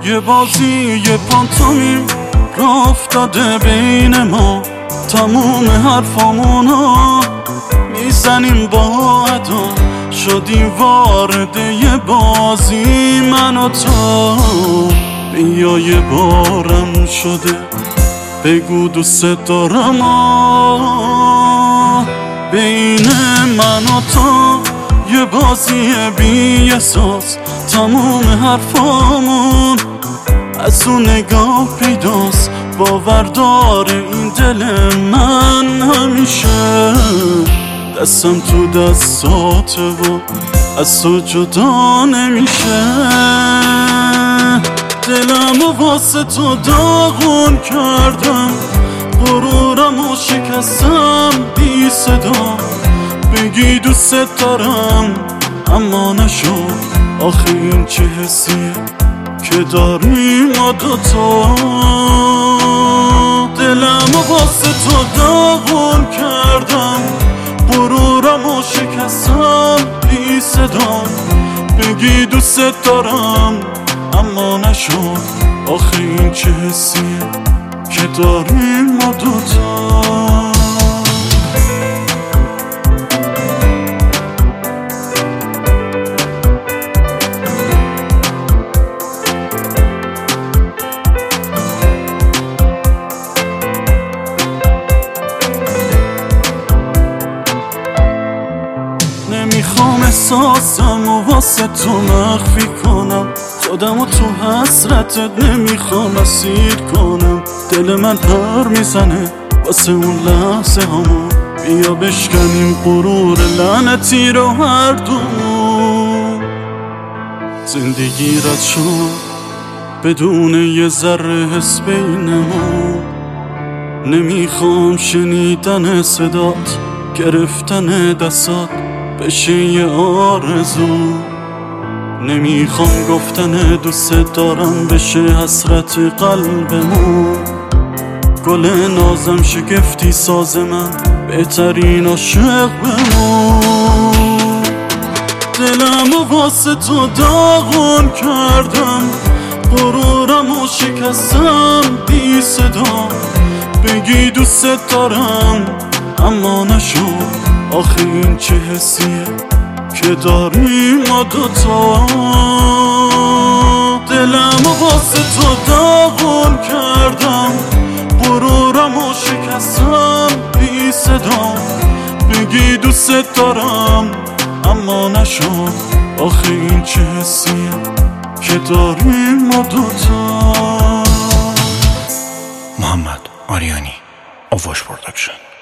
یه بازی یه پانتومیم راه افتاده بین ما، تموم حرفامونو میزنیم با ادا، شدیم وارد یه بازی من و تو. بیا یه بارم شده بگو دوست دارم، بین من و تو یه بازی بی احساس، تموم حرفامون از اون نگاه پیداست. باوردار این دل من همیشه دستم تو دستاته و از تو جدا نمیشه. دلم و واسه تو داغون کردم، غرورم و شکستم بی صدا. بگی دوست دارم اما نشد، آخه این چه حسیه که داریم ما دوتا. دلم و واسه تو داغون کردم، غرورم و شکستم بی صدا. بگی دوست دارم اما نشد، آخه این چه حسیه که داریم ما دوتا. نمیخوام احساسم و واسه تو مخفی کنم، خودم و تو حسرتت نمیخوام اسیر کنم. دل من پر میزنه واسه اون لحظه هامون، بیا بشکنیم غرور لعنتی رو هر دومون. زندگی رد شد بدون یه ذره حس بینمون، نمیخوام شنیدن صدات، گرفتن دستات بشه یه آرزو. نمیخوام گفتن دوست دارم بشه حسرت قلبمون. گل نازم شگفتی ساز من، بهترین عاشق بمون. دلم و واسه تو داغون کردم، غرورم و شکستم بی صدا. بگی دوست دارم اما نشد، آخه این چه حسیه که داریم ما دوتا. دلم و واسه تو داغون کردم، غرورم و شکستم بی صدا. بگی دوست دارم اما نشد، آخه این چه حسیه که داریم ما دوتا. محمد آریانی، آواش پروداکشن.